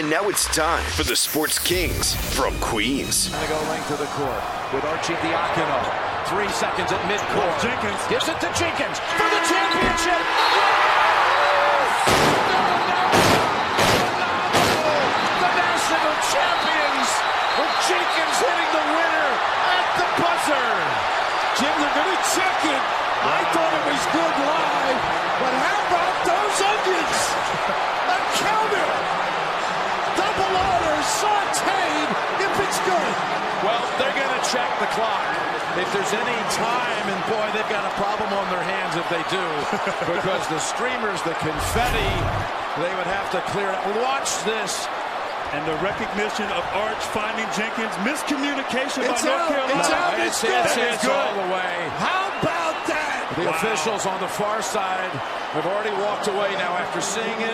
And now it's time for the Sports Kings from Queens. Going to go length of the court with Archie Diacono. 3 seconds at midcourt. Jenkins gives it to Jenkins for the championship. The national champions with Jenkins hitting the winner at the buzzer. Jim, they're going to check it. I thought it was good live, but how about those onions? A counter. Double order, sauteed, if it's good. Well, they're going to check the clock. If there's any time, and boy, they've got a problem on their hands if they do, because the streamers, the confetti, they would have to clear it. Watch this. And the recognition of Arch finding Jenkins. Miscommunication by North Carolina. It's out. It's all the way. How about that? The officials on the far side have already walked away now after seeing it.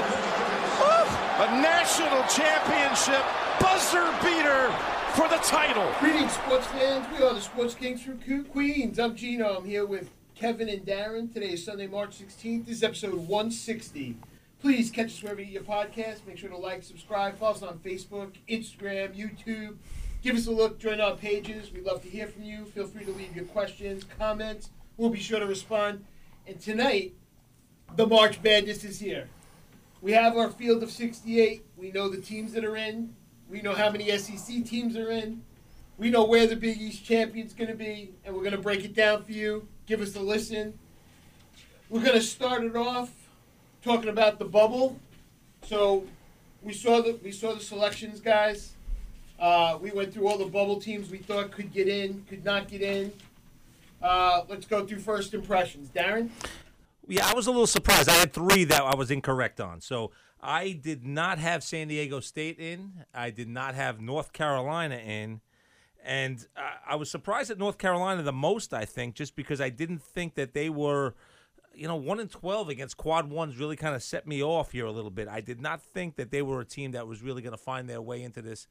A national championship buzzer beater for the title. Greetings, sports fans. We are the Sports Kings from Queens. I'm Gino. I'm here with Kevin and Darren. Today is Sunday, March 16th. This is episode 160. Please catch us wherever you get your podcasts. Make sure to like, subscribe, follow us on Facebook, Instagram, YouTube. Give us a look. Join our pages. We'd love to hear from you. Feel free to leave your questions, comments. We'll be sure to respond. And tonight, the March Madness is here. We have our field of 68. We know the teams that are in. We know how many SEC teams are in. We know where the Big East champion's going to be, and we're going to break it down for you. Give us a listen. We're going to start it off talking about the bubble. So we saw the selections, guys. We went through all the bubble teams we thought could get in, could not get in. Let's go through first impressions. Darren? Yeah, I was a little surprised. I had 3 that I was incorrect on. So I did not have San Diego State in. I did not have North Carolina in. And I was surprised at North Carolina the most, I think, just because I didn't think that they were, 1-12 against quad ones really kind of set me off here a little bit. I did not think that they were a team that was really going to find their way into this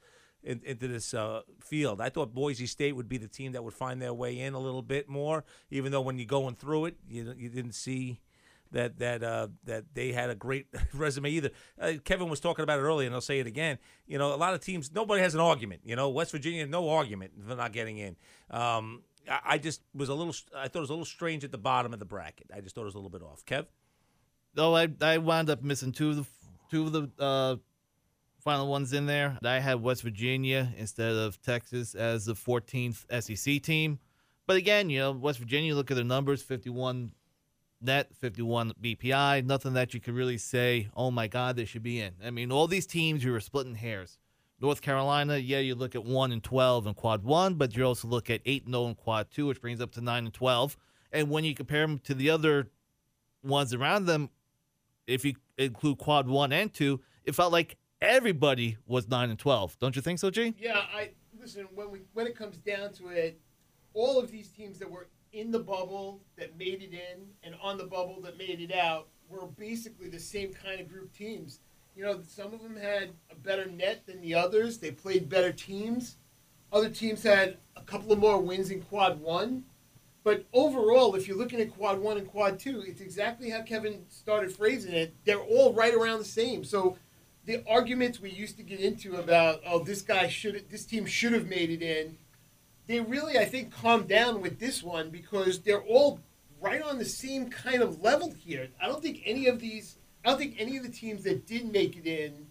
field. I thought Boise State would be the team that would find their way in a little bit more, even though when you're going through it, you didn't see that they had a great resume either. Kevin was talking about it earlier, and I'll say it again. A lot of teams, nobody has an argument. West Virginia, no argument for not getting in. I just was I thought it was a little strange at the bottom of the bracket. I just thought it was a little bit off. Kev? No, I wound up missing two of the final ones in there. I had West Virginia instead of Texas as the 14th SEC team. But again, West Virginia, look at their numbers, 51 net, 51 BPI, nothing that you could really say, oh my God, they should be in. I mean, all these teams, you were splitting hairs. North Carolina, yeah, you look at 1-12 in quad 1, but you also look at 8-0 in quad 2, which brings up to 9-12. And when you compare them to the other ones around them, if you include quad 1 and 2, it felt like everybody was 9-12. Don't you think so, G? Yeah, listen, when it comes down to it, all of these teams that were in the bubble that made it in and on the bubble that made it out were basically the same kind of group teams. Some of them had a better net than the others. They played better teams. Other teams had a couple of more wins in quad 1. But overall, if you're looking at quad 1 and quad 2, it's exactly how Kevin started phrasing it. They're all right around the same. So the arguments we used to get into about, this team should have made it in, they really, I think, calmed down with this one because they're all right on the same kind of level here. I don't think any of the teams that did make it in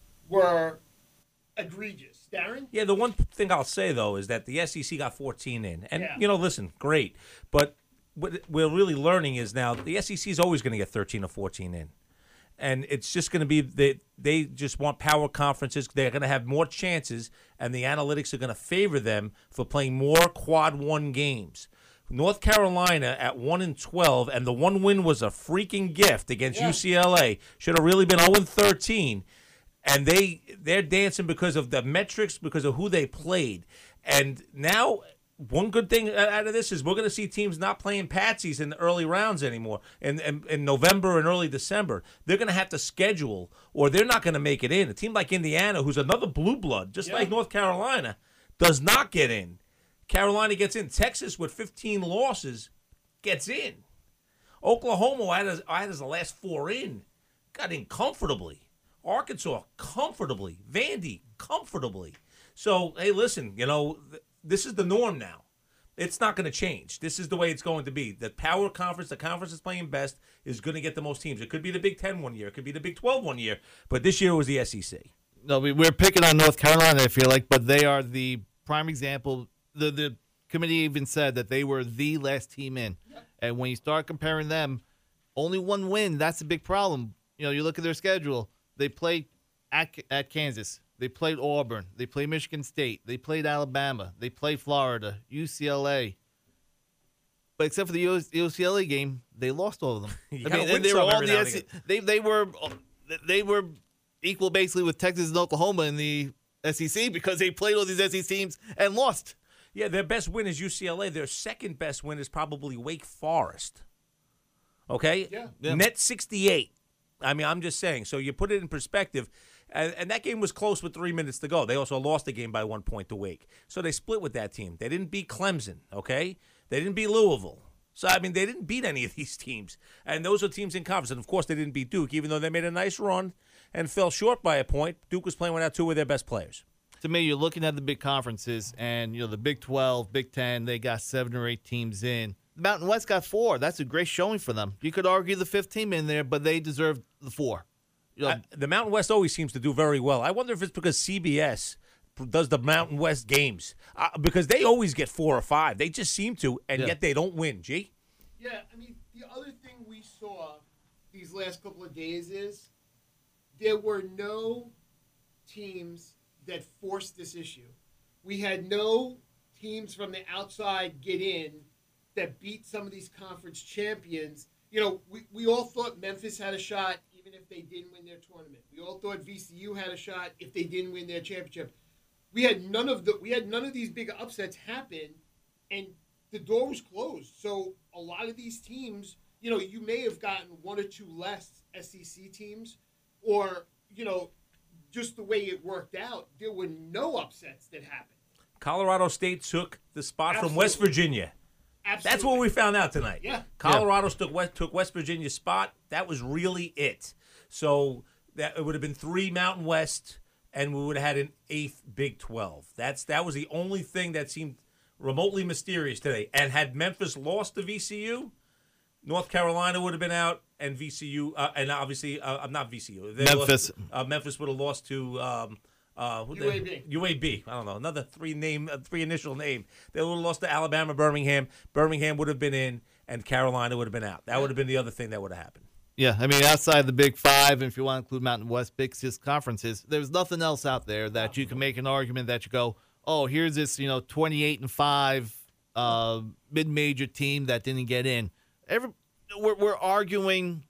were egregious. Darren? Yeah, the one thing I'll say, though, is that the SEC got 14 in. And, listen, great. But what we're really learning is now the SEC is always going to get 13 or 14 in. And it's just going to be they just want power conferences. They're going to have more chances, and the analytics are going to favor them for playing more quad 1 games. North Carolina at 1-12, and the one win was a freaking gift against UCLA. Should have really been 0-13. And they're dancing because of the metrics, because of who they played. And now one good thing out of this is we're going to see teams not playing patsies in the early rounds anymore. In November and early December, they're going to have to schedule, or they're not going to make it in. A team like Indiana, who's another blue blood, just like North Carolina, does not get in. Carolina gets in. Texas, with 15 losses, gets in. Oklahoma, I had as the last 4 in, got in comfortably. Arkansas comfortably. Vandy comfortably. So, hey, listen, this is the norm now. It's not going to change. This is the way it's going to be. The power conference, the conference that's playing best, is going to get the most teams. It could be the Big Ten one year. It could be the Big 12 one year. But this year it was the SEC. No, we're picking on North Carolina, I feel like, but they are the prime example. The committee even said that they were the last team in. And when you start comparing them, only one win, that's a big problem. You look at their schedule. They played at Kansas. They played Auburn. They played Michigan State. They played Alabama. They played Florida, UCLA. But except for the UCLA game, they lost all of them. And they were all the SEC. They were equal basically with Texas and Oklahoma in the SEC because they played all these SEC teams and lost. Yeah, their best win is UCLA. Their second best win is probably Wake Forest. Okay? Yeah. Net 68. I mean, I'm just saying. So you put it in perspective. And that game was close with 3 minutes to go. They also lost the game by 1 point to Wake. So they split with that team. They didn't beat Clemson, okay? They didn't beat Louisville. So, I mean, they didn't beat any of these teams. And those are teams in conference. And, of course, they didn't beat Duke, even though they made a nice run and fell short by a point. Duke was playing without two of their best players. To me, you're looking at the big conferences, and, the Big 12, Big 10, they got 7 or 8 teams in. The Mountain West got 4. That's a great showing for them. You could argue the 5th team in there, but they deserve the 4. The Mountain West always seems to do very well. I wonder if it's because CBS does the Mountain West games. Because they always get 4 or 5. They just seem to, and yet they don't win. G? Yeah, I mean, the other thing we saw these last couple of days is there were no teams that forced this issue. We had no teams from the outside get in that beat some of these conference champions. We all thought Memphis had a shot even if they didn't win their tournament. We all thought VCU had a shot if they didn't win their championship. We had none of these big upsets happen, and the door was closed. So a lot of these teams, you may have gotten 1 or 2 less SEC teams, or just the way it worked out, there were no upsets that happened. Colorado State took the spot from West Virginia. Absolutely. That's what we found out tonight. Yeah. Colorado took West Virginia's spot. That was really it. So that it would have been 3 Mountain West, and we would have had an 8th Big 12. That was the only thing that seemed remotely mysterious today. And had Memphis lost to VCU, North Carolina would have been out, and VCU, and obviously, not VCU. Memphis. Memphis would have lost to UAB. UAB. I don't know. Another 3 initial name. They would have lost to Alabama, Birmingham. Birmingham would have been in, and Carolina would have been out. That would have been the other thing that would have happened. Yeah, I mean, outside the Big 5, and if you want to include Mountain West, Big 6 conferences, there's nothing else out there that you can make an argument that you go, oh, here's this 28-5 mid-major team that didn't get in. We're arguing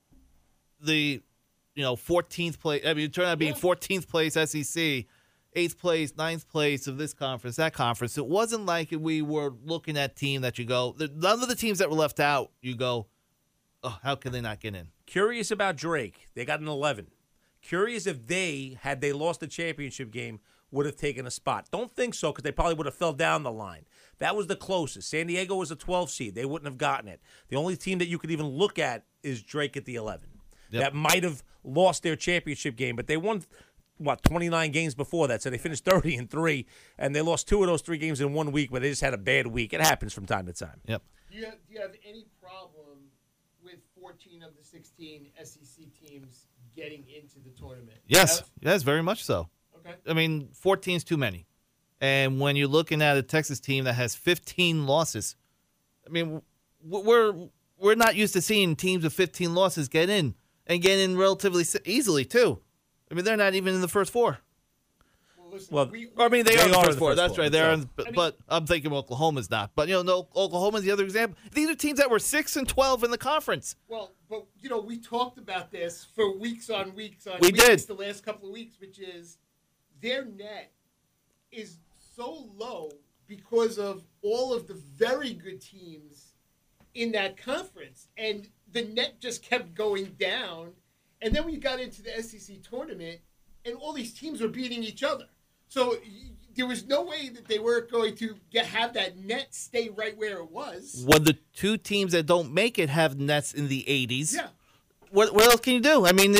the 14th place. I mean, it turned out being 14th place SEC, 8th place, 9th place of this conference, that conference. It wasn't like we were looking at team that you go, none of the teams that were left out, you go, oh, how can they not get in? Curious about Drake. They got an 11. Curious if had they lost the championship game, would have taken a spot. Don't think so, because they probably would have fell down the line. That was the closest. San Diego was a 12 seed. They wouldn't have gotten it. The only team that you could even look at is Drake at the 11. Yep. That might have lost their championship game, but they won, 29 games before that, so they finished 30-3, and they lost 2 of those 3 games in 1 week, but they just had a bad week. It happens from time to time. Yep. Do you have any problem with 14 of the 16 SEC teams getting into the tournament? Yes, very much so. Okay. I mean, 14 is too many. And when you're looking at a Texas team that has 15 losses, I mean, we're not used to seeing teams with 15 losses get in, and get in relatively easily, too. I mean, they're not even in the first 4. Well, they are in the first 4. That's right. They're so. But I'm thinking Oklahoma's not. But, no, Oklahoma's the other example. These are teams that were 6-12 in the conference. Well, but, we talked about this for weeks on weeks on we weeks did. the last couple of weeks, which is their net is so low because of all of the very good teams in that conference. And the net just kept going down. And then we got into the SEC tournament, and all these teams were beating each other. So there was no way that they weren't going to have that net stay right where it was. When the 2 teams that don't make it have nets in the 80s, yeah. What else can you do? I mean,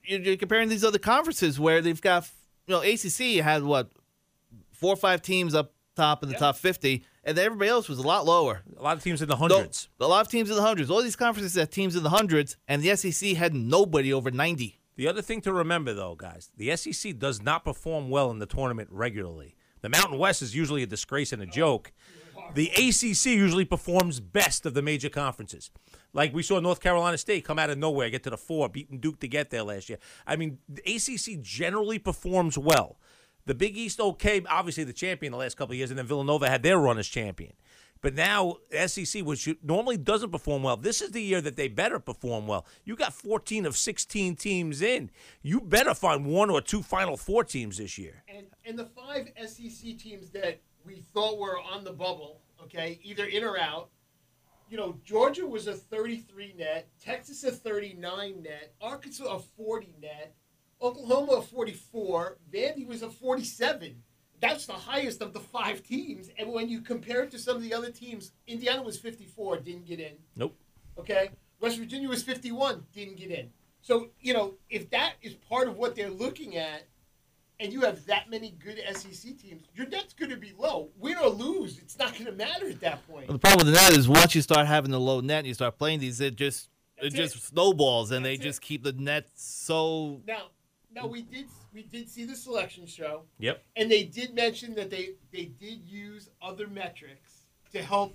you're comparing these other conferences where they've got, ACC had 4 or 5 teams up top in the top 50, and everybody else was a lot lower. A lot of teams in the hundreds. A lot of teams in the hundreds. All these conferences had teams in the hundreds, and the SEC had nobody over 90. The other thing to remember, though, guys, the SEC does not perform well in the tournament regularly. The Mountain West is usually a disgrace and a joke. The ACC usually performs best of the major conferences. Like we saw North Carolina State come out of nowhere, get to the 4, beating Duke to get there last year. I mean, the ACC generally performs well. The Big East, okay, obviously the champion the last couple of years, and then Villanova had their run as champion. But now SEC, which normally doesn't perform well, this is the year that they better perform well. You got 14 of 16 teams in. You better find 1 or 2 Final Four teams this year. And the 5 SEC teams that we thought were on the bubble, okay, either in or out, Georgia was a 33 net, Texas a 39 net, Arkansas a 40 net, Oklahoma a 44, Vandy was a 47. That's the highest of the 5 teams. And when you compare it to some of the other teams, Indiana was 54, didn't get in. Nope. Okay? West Virginia was 51, didn't get in. So, if that is part of what they're looking at, and you have that many good SEC teams, your net's going to be low. Win or lose, it's not going to matter at that point. Well, the problem with the net is once you start having the low net and you start playing these, it just snowballs, and they just keep the net so... Now we did see the selection show. Yep. And they did mention that they did use other metrics to help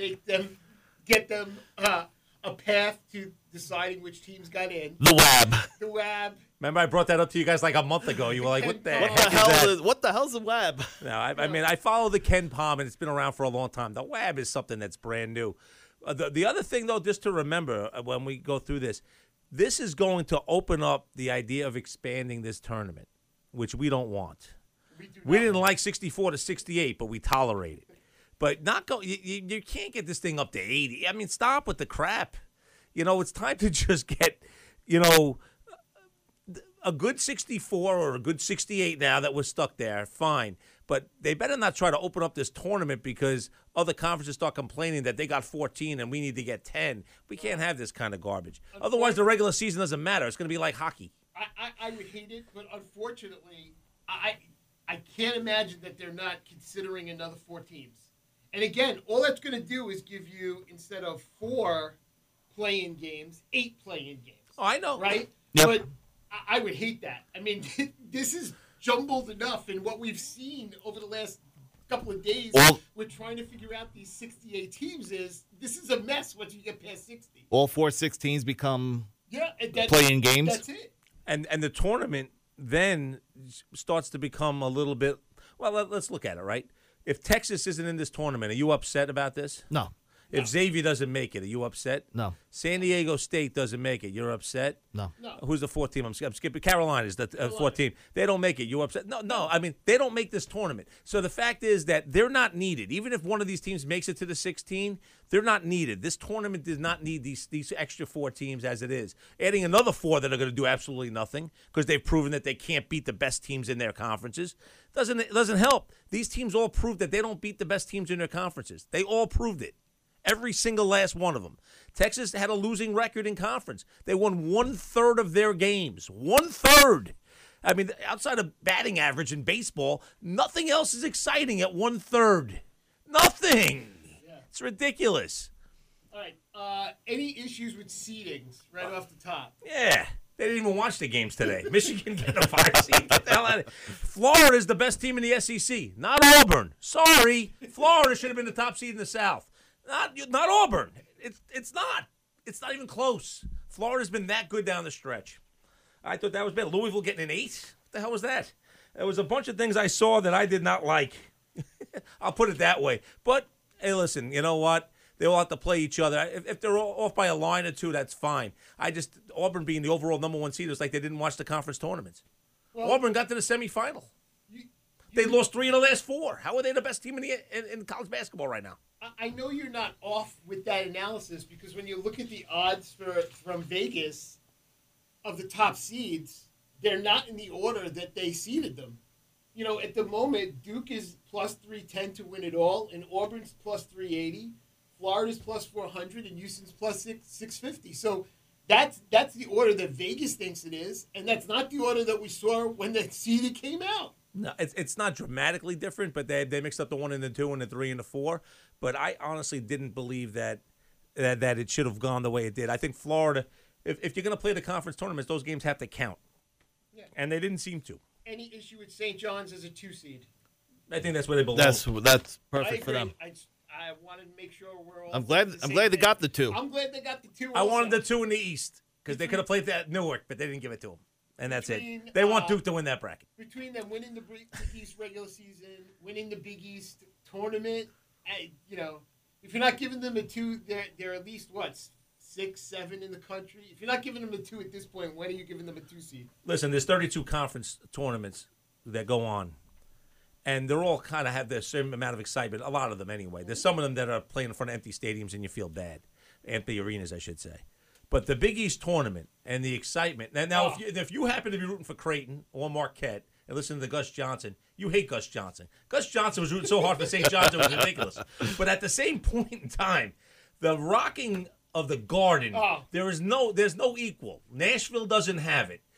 get them a path to deciding which teams got in. The WAB. The WAB. Remember I brought that up to you guys like a month ago. You were like, what the heck what the hell's the WAB? No, I mean, I follow the Ken Palm, and it's been around for a long time. The WAB is something that's brand new. The other thing, though, just to remember when we go through this is going to open up the idea of expanding this tournament, which we don't want. We didn't like 64 to 68, but we tolerate it. But you can't get this thing up to 80. I mean, stop with the crap. It's time to just get, a good 64 or a good 68 now that we're stuck there, fine. But they better not try to open up this tournament because other conferences start complaining that they got 14 and we need to get 10. We can't have this kind of garbage. Otherwise, the regular season doesn't matter. It's going to be like hockey. I would hate it, but unfortunately, I can't imagine that they're not considering another 4 teams. And again, all that's going to do is give you, instead of 4 play-in games, 8 play-in games. Oh, I know. Right? Yep. But I would hate that. I mean, this is jumbled enough, and what we've seen over the last couple of days, we're trying to figure out these 68 teams this is a mess once you get past 60. All 4 16s become and play-in games. That's it. And the tournament then starts to become a little bit, well, let's look at it, right? If Texas isn't in this tournament, are you upset about this? No. If Xavier doesn't make it, are you upset? No. San Diego State doesn't make it, you're upset? No. Who's the 4th team? I'm skipping. Carolina's the 4th team. They don't make it. You upset? No. I mean, they don't make this tournament. So the fact is that they're not needed. Even if one of these teams makes it to the 16, they're not needed. This tournament does not need these extra 4 teams as it is. Adding another 4 that are going to do absolutely nothing because they've proven that they can't beat the best teams in their conferences doesn't help. These teams all proved that they don't beat the best teams in their conferences. They all proved it. Every single last one of them. Texas had a losing record in conference. They won 1/3 of their games. 1/3. I mean, outside of batting average in baseball, nothing else is exciting at 1/3. Nothing. Yeah. It's ridiculous. All right. Any issues with seedings right off the top? Yeah. They didn't even watch the games today. Michigan get a 5 seed. Get the hell out of here. Florida is the best team in the SEC. Not Auburn. Sorry. Florida should have been the top seed in the South. Not Auburn. It's not. It's not even close. Florida's been that good down the stretch. I thought that was bad. Louisville getting an 8? What the hell was that? There was a bunch of things I saw that I did not like. I'll put it that way. But, hey, listen, you know what? They all have to play each other. If they're off by a line or 2, that's fine. Auburn being the overall number 1 seed, it's like they didn't watch the conference tournaments. Well, Auburn got to the semifinal. They lost 3 of the last 4. How are they the best team in college basketball right now? I know you're not off with that analysis because when you look at the odds from Vegas of the top seeds, they're not in the order that they seeded them. At the moment, Duke is plus 310 to win it all, and Auburn's plus 380, Florida's plus 400, and Houston's plus 650. So That's the order that Vegas thinks it is, and that's not the order that we saw when the seeding came out. No, it's not dramatically different, but they mixed up the 1 and the 2 and the 3 and the 4. But I honestly didn't believe that it should have gone the way it did. I think Florida, if you're going to play the conference tournaments, those games have to count. Yeah. And they didn't seem to. Any issue with St. John's as a 2 seed? I think that's where they belong. That's perfect for them. I wanted to make sure we're all. I'm glad they got the 2. I'm glad they got the 2. I wanted the 2 in the East because they could have played that at Newark, but they didn't give it to them. And that's it. They want Duke to win that bracket. Between them winning the Big East regular season, winning the Big East tournament, if you're not giving them a 2, they're at least, 6, 7 in the country? If you're not giving them a 2 at this point, when are you giving them a 2 seed? Listen, there's 32 conference tournaments that go on. And they're all kind of have the same amount of excitement, a lot of them anyway. There's some of them that are playing in front of empty stadiums and you feel bad. Empty arenas, I should say. But the Big East tournament and the excitement. Now, if you happen to be rooting for Creighton or Marquette and listen to Gus Johnson, you hate Gus Johnson. Gus Johnson was rooting so hard for St. John's, it was ridiculous. But at the same point in time, the rocking of the Garden, there's no equal. Nashville doesn't have it.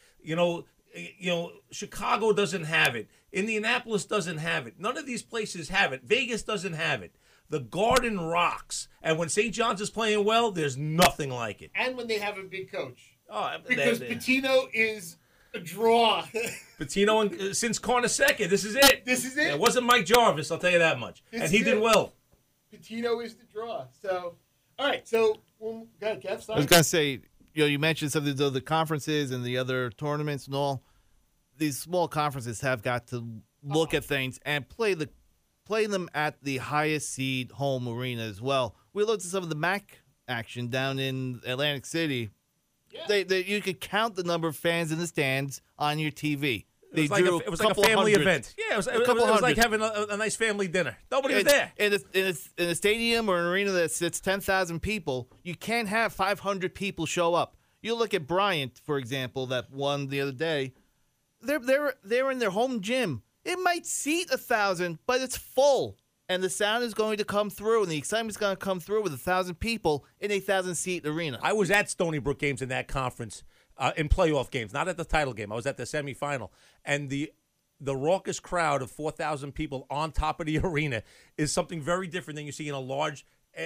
Chicago doesn't have it. Indianapolis doesn't have it. None of these places have it. Vegas doesn't have it. The Garden rocks. And when St. John's is playing well, there's nothing like it. And when they have a big coach. Because Pitino is a draw. Pitino, since Carnesecca, this is it. This is it. It wasn't Mike Jarvis, I'll tell you that much. And he did well. Pitino is the draw. So, all right. So, go ahead, Kev. Sorry. I was going to say, you mentioned some of the conferences and the other tournaments and all. These small conferences have got to look at things and play them at the highest seed home arena as well. We looked at some of the MAC action down in Atlantic City. Yeah. You could count the number of fans in the stands on your TV. It was like a family event. Yeah, it was like having a nice family dinner. Nobody was there. In a stadium or an arena that sits 10,000 people, you can't have 500 people show up. You look at Bryant, for example, that won the other day. They're in their home gym. It might seat 1,000, but it's full. And the sound is going to come through, and the excitement is going to come through with 1,000 people in a 1,000-seat arena. I was at Stony Brook games in that conference, in playoff games, not at the title game. I was at the semifinal. And the raucous crowd of 4,000 people on top of the arena is something very different than you see in a large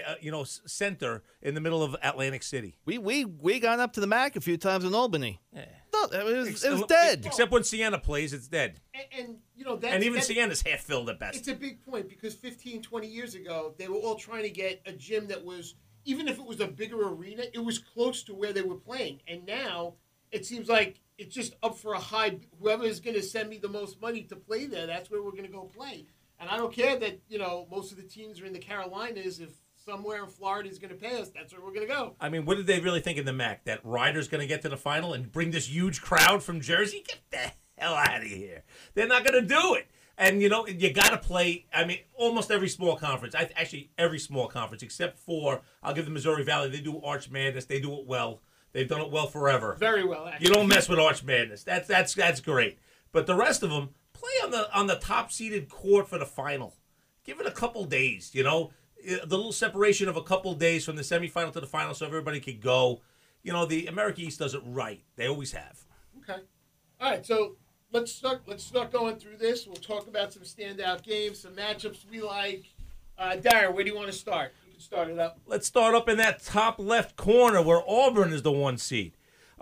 center in the middle of Atlantic City. We got up to the MAC a few times in Albany. Yeah. No, it was dead. Except when Siena plays, it's dead. And even Siena's half filled at best. It's a big point because 15, 20 years ago, they were all trying to get a gym that was, even if it was a bigger arena, it was close to where they were playing. And now it seems like it's just up for a high. Whoever is going to send me the most money to play there, that's where we're going to go play. And I don't care that most of the teams are in the Carolinas. If somewhere in Florida is going to pay us, that's where we're going to go. I mean, what did they really think in the MAC? That Ryder's going to get to the final and bring this huge crowd from Jersey? Get the hell out of here. They're not going to do it. And, you got to play, almost every small conference. Actually, every small conference, except for, I'll give the Missouri Valley, they do Arch Madness. They do it well. They've done it well forever. Very well, actually. You don't mess with Arch Madness. That's great. But the rest of them, play on the top-seeded court for the final. Give it a couple days, the little separation of a couple days from the semifinal to the final so everybody could go. The America East does it right. They always have. Okay. All right, so let's start going through this. We'll talk about some standout games, some matchups we like. Darren, where do you want to start? You can start it up. Let's start up in that top left corner where Auburn is the 1 seed.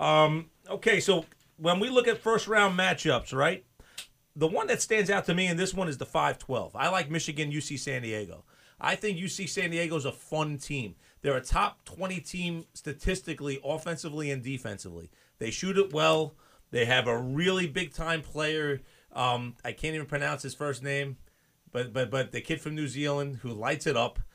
Okay, so when we look at first-round matchups, right, the one that stands out to me in this one is the 5-12. I like Michigan, UC San Diego. I think UC San Diego is a fun team. They're a top 20 team statistically, offensively, and defensively. They shoot it well. They have a really big-time player. I can't even pronounce his first name, but the kid from New Zealand who lights it up.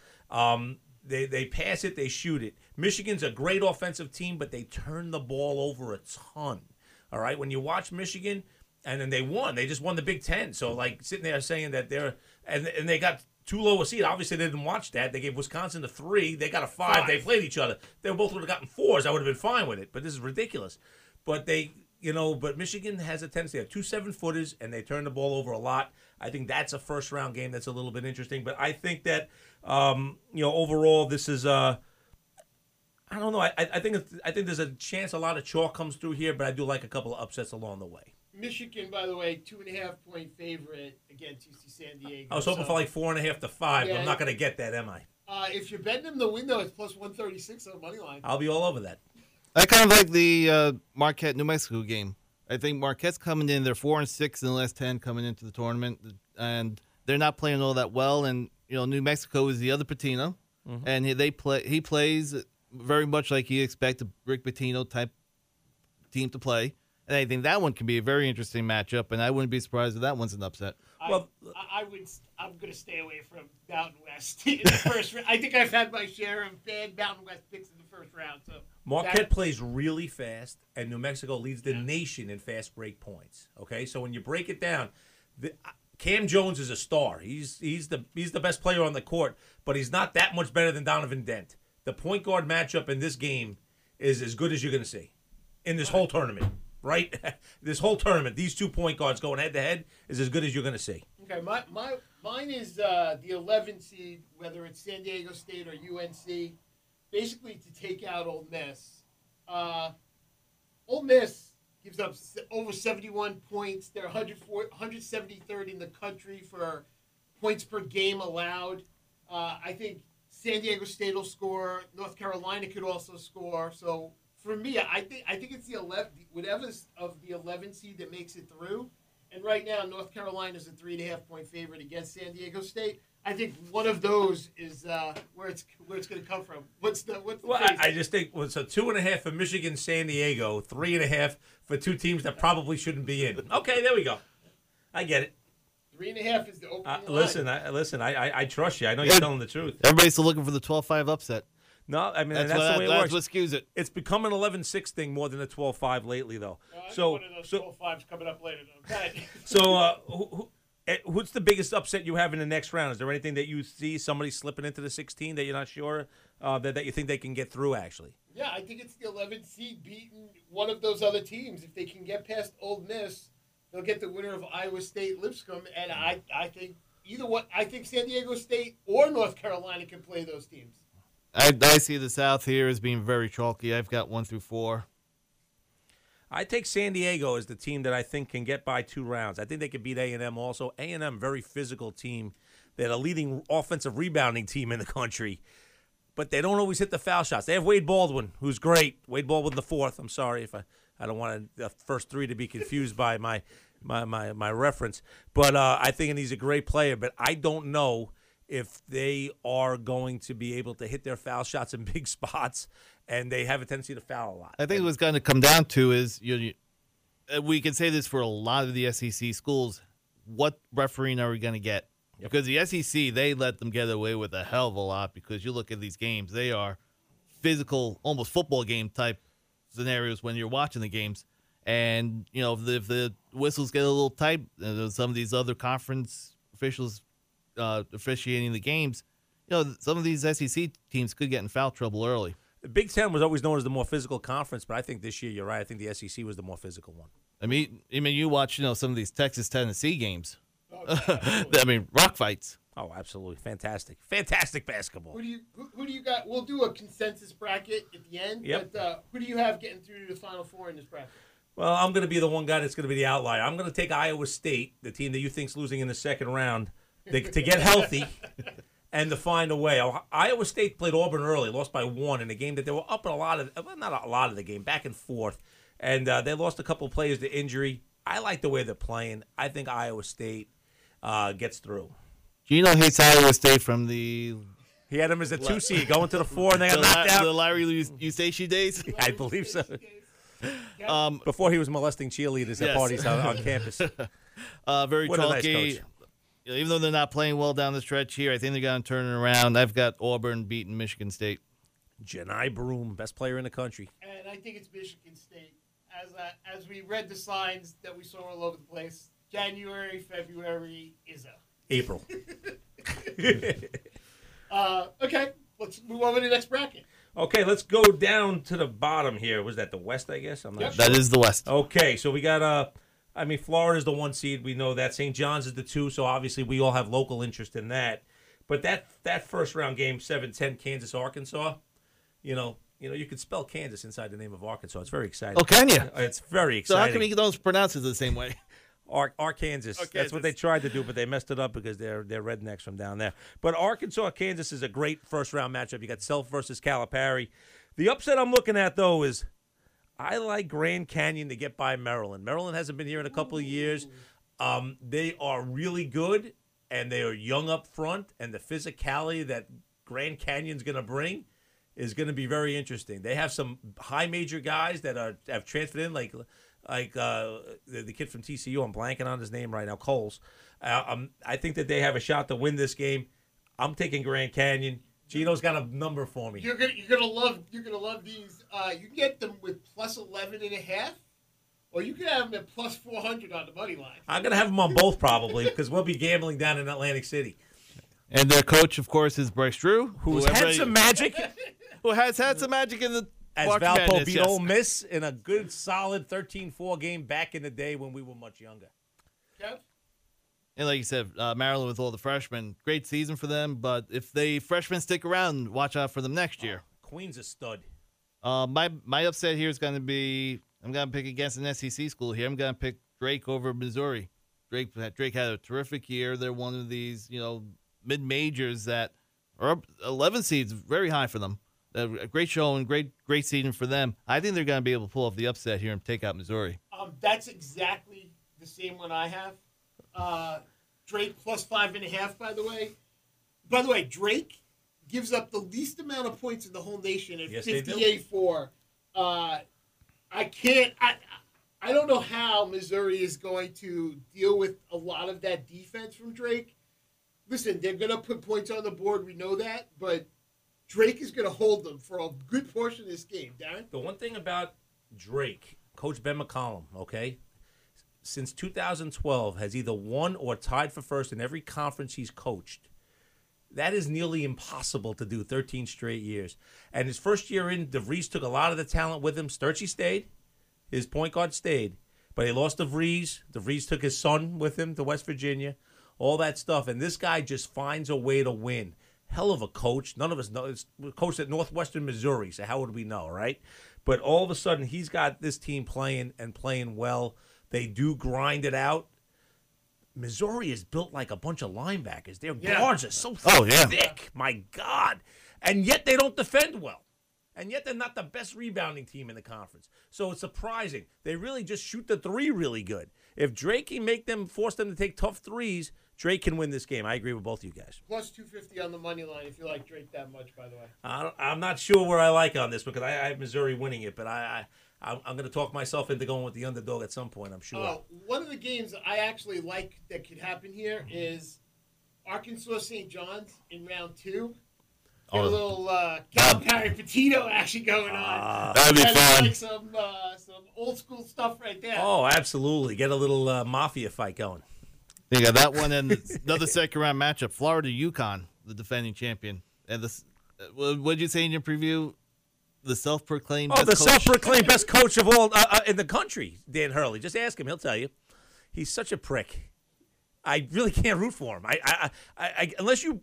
They pass it, they shoot it. Michigan's a great offensive team, but they turn the ball over a ton. All right, when you watch Michigan, and then they won. They just won the Big Ten. So, sitting there saying that and they got too low a seed. Obviously, they didn't watch that. They gave Wisconsin a 3. They got a 5. They played each other. They both would have gotten 4s. I would have been fine with it. But this is ridiculous. But but Michigan has a tendency to have 2 7-footers, and they turn the ball over a lot. I think that's a first-round game that's a little bit interesting. But I think that, overall, this is I I don't know. I think there's a chance a lot of chalk comes through here, but I do like a couple of upsets along the way. Michigan, by the way, 2.5-point favorite against UC San Diego. I was hoping for like 4.5 to 5, but Yeah. I'm not going to get that, am I? If you're betting them the window, it's plus 136 on the money line. I'll be all over that. I kind of like the Marquette New Mexico game. I think Marquette's coming in; they're 4-6 in the last 10 coming into the tournament, and they're not playing all that well. And New Mexico is the other Pitino, and he plays very much like you expect a Rick Pitino type team to play. And I think that one can be a very interesting matchup, and I wouldn't be surprised if that one's an upset. I'm going to stay away from Mountain West in the first round. I think I've had my share of bad Mountain West picks in the first round. So Marquette plays really fast, and New Mexico leads the nation in fast break points. Okay, so when you break it down, Cam Jones is a star. He's the best player on the court, but he's not that much better than Donovan Dent. The point guard matchup in this game is as good as you're going to see in this whole tournament. Right, this whole tournament, these 2 point guards going head to head is as good as you're going to see. Okay, mine is the 11 seed, whether it's San Diego State or UNC, basically to take out Ole Miss. Ole Miss gives up over 71 points. They're 173rd in the country for points per game allowed. I think San Diego State will score. North Carolina could also score. So for me, I think it's the 11, whatever's of the 11 seed that makes it through. And right now, North Carolina is a 3.5-point favorite against San Diego State. I think one of those is where it's going to come from. What's the Well, I just think so 2.5 for Michigan, San Diego, 3.5 for two teams that probably shouldn't be in. Okay, there we go. I get it. 3.5 is the opening line. Listen. I trust you. I know you're telling the truth. Everybody's still looking for the 12-5 upset. No, I mean that's the way it that's works. what skews it. It's become an 11-6 thing more than a 12-5 lately, though. I got one of those 12-5s coming up later, though. Okay. So, who's the biggest upset you have in the next round? Is there anything that you see somebody slipping into the 16 that you're not sure that you think they can get through? Actually, yeah, I think it's the 11th seed beating one of those other teams. If they can get past Ole Miss, they'll get the winner of Iowa State Lipscomb, and I think either one. I think San Diego State or North Carolina can play those teams. I see the South here as being very chalky. I've got 1 through 4. I take San Diego as the team that I think can get by 2 rounds. I think they could beat A&M also. A&M, very physical team. They're the leading offensive rebounding team in the country. But they don't always hit the foul shots. They have Wade Baldwin, who's great. Wade Baldwin the 4th. I'm sorry if I don't want the first 3 to be confused by my reference. But I think he's a great player. But I don't know if they are going to be able to hit their foul shots in big spots, and they have a tendency to foul a lot. I think what's going to come down to is we can say this for a lot of the SEC schools. What refereeing are we going to get? Yep. Because the SEC, they let them get away with a hell of a lot because you look at these games, they are physical, almost football game type scenarios when you're watching the games. And, if the whistles get a little tight, some of these other conference officials officiating the games, some of these SEC teams could get in foul trouble early. The Big Ten was always known as the more physical conference, but I think this year you're right. I think the SEC was the more physical one. I mean, you watch, some of these Texas-Tennessee games. I mean, rock fights. Oh, absolutely, fantastic basketball. Who do you got? We'll do a consensus bracket at the end. Yep. But who do you have getting through to the Final Four in this bracket? Well, I'm going to be the one guy that's going to be the outlier. I'm going to take Iowa State, the team that you think's losing in the second round, to get healthy and to find a way. Iowa State played Auburn early, lost by 1 in a game that they were up in not a lot of the game, back and forth. And they lost a couple of players to injury. I like the way they're playing. I think Iowa State gets through. Gino hates Iowa State from the... He had them as a 2 seed going to the 4, and they got knocked out. The Larry Eustace days? I believe so. Before he was molesting cheerleaders at parties on campus. Very what chalky. A nice coach. Even though they're not playing well down the stretch here, I think they're going to turn it around. I've got Auburn beating Michigan State. Janai Broom, best player in the country. And I think it's Michigan State. As we read the signs that we saw all over the place, January, February is a April. Okay, let's move over to the next bracket. Okay, let's go down to the bottom here. Was that the West, I guess? I'm not sure. That is the West. Okay, so we got, Florida's the 1 seed. We know that. St. John's is the 2, so obviously we all have local interest in that. But that first round game, 7-10, Kansas-Arkansas, You know, you could spell Kansas inside the name of Arkansas. It's very exciting. Oh, can you? It's very So exciting. how come you don't pronounce it the same way? Arkansas. That's what they tried to do, but they messed it up because they're rednecks from down there. But Arkansas, Kansas is a great first-round matchup. You got Self versus Calipari. The upset I'm looking at, though, is I like Grand Canyon to get by Maryland. Maryland hasn't been here in a couple of years. They are really good, and they are young up front, and the physicality that Grand Canyon's going to bring is going to be very interesting. They have some high major guys that have transferred in, like the kid from TCU. I'm blanking on his name right now, Coles. I think that they have a shot to win this game. I'm taking Grand Canyon. Gino's got a number for me. You're gonna love these. You can get them with plus 11.5, or you can have them at plus 400 on the money line. I'm gonna have them on both probably because we'll be gambling down in Atlantic City. And their coach, of course, is Bryce Drew, Who's had some magic. who has had some magic in the As March Valpo Madness, beat yes. Ole Miss in a good, solid 13-4 game back in the day when we were much younger. Kev? And like you said, Maryland with all the freshmen, great season for them. But if the freshmen stick around, watch out for them next year. Queen's a stud. My upset here is going to be, I'm going to pick against an SEC school here. I'm going to pick Drake over Missouri. Drake had a terrific year. They're one of these, mid-majors that are 11 seeds, very high for them. A great showing, great season for them. I think they're going to be able to pull off the upset here and take out Missouri. That's exactly the same one I have. Drake plus 5.5, by the way. By the way, Drake gives up the least amount of points in the whole nation at 58-4. I don't know how Missouri is going to deal with a lot of that defense from Drake. Listen, they're going to put points on the board. We know that, but Drake is going to hold them for a good portion of this game. Darren? The one thing about Drake, Coach Ben McCollum, okay, since 2012 has either won or tied for first in every conference he's coached. That is nearly impossible to do 13 straight years. And his first year in, DeVries took a lot of the talent with him. Sturchy stayed. His point guard stayed. But he lost DeVries. DeVries took his son with him to West Virginia. All that stuff. And this guy just finds a way to win. Hell of a coach. None of us know. It's coached at Northwestern Missouri, so how would we know, right? But all of a sudden, he's got this team playing and playing well. They do grind it out. Missouri is built like a bunch of linebackers. Their guards are so thick. My God. And yet they don't defend well. And yet they're not the best rebounding team in the conference. So it's surprising. They really just shoot the three really good. If Drake can force them to take tough threes, Drake can win this game. I agree with both of you guys. Plus 250 on the money line if you like Drake that much, by the way. I'm not sure where I like on this because I have Missouri winning it, but I'm going to talk myself into going with the underdog at some point, I'm sure. One of the games I actually like that could happen here is Arkansas St. John's in round 2. Get a little Calipari Petito action going on. That'd be fun. Like some old school stuff right there. Oh, absolutely. Get a little mafia fight going. You got that one and another second round matchup. Florida UConn, the defending champion. And what did you say in your preview? The self-proclaimed best coach? Self-proclaimed best coach of all in the country, Dan Hurley. Just ask him; he'll tell you. He's such a prick. I really can't root for him. I unless you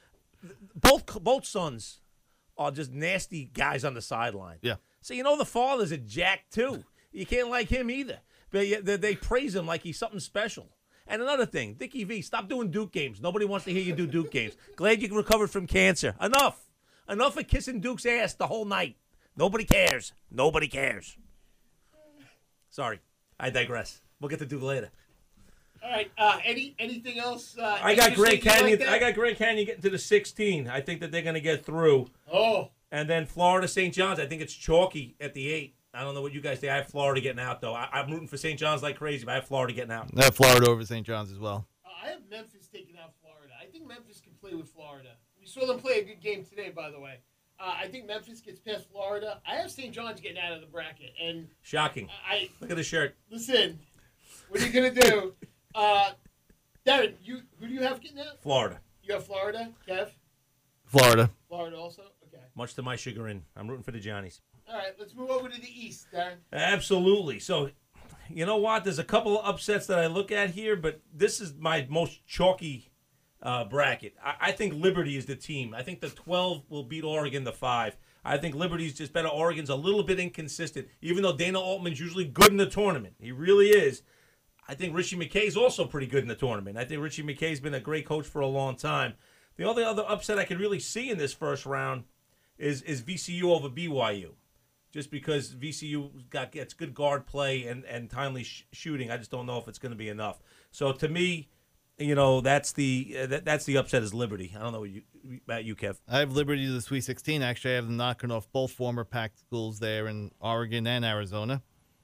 both sons are just nasty guys on the sideline. Yeah. So the father's a jack too. You can't like him either. But they praise him like he's something special. And another thing, Dickie V, stop doing Duke games. Nobody wants to hear you do Duke games. Glad you recovered from cancer. Enough of kissing Duke's ass the whole night. Nobody cares. Nobody cares. Sorry, I digress. We'll get to Duke later. All right. Anything else? I got Grand Canyon. I got Grand Canyon getting to the 16. I think that they're going to get through. Oh. And then Florida St. John's. I think it's chalky at the 8. I don't know what you guys think. I have Florida getting out, though. I'm rooting for St. John's like crazy, but I have Florida getting out. I have Florida over St. John's as well. I have Memphis taking out Florida. I think Memphis can play with Florida. We saw them play a good game today, by the way. I think Memphis gets past Florida. I have St. John's getting out of the bracket. And shocking. Look at the shirt. Listen, what are you going to do? Darren, who do you have getting out? Florida. You have Florida? Kev? Florida. Florida also? Okay. Much to my chagrin. I'm rooting for the Johnnies. All right, let's move over to the East, Darren. Absolutely. So, you know what? There's a couple of upsets that I look at here, but this is my most chalky bracket. I think Liberty is the team. I think the 12 will beat Oregon the 5. I think Liberty's just better. Oregon's a little bit inconsistent, even though Dana Altman's usually good in the tournament. He really is. I think Richie McKay's also pretty good in the tournament. I think Richie McKay's been a great coach for a long time. The only other upset I can really see in this first round is VCU over BYU. Just because VCU gets good guard play and timely shooting. I just don't know if it's going to be enough. So to me, that's the upset is Liberty. I don't know about you, Kev. I have Liberty to the Sweet 16. Actually, I have them knocking off both former Pac schools there in Oregon and Arizona.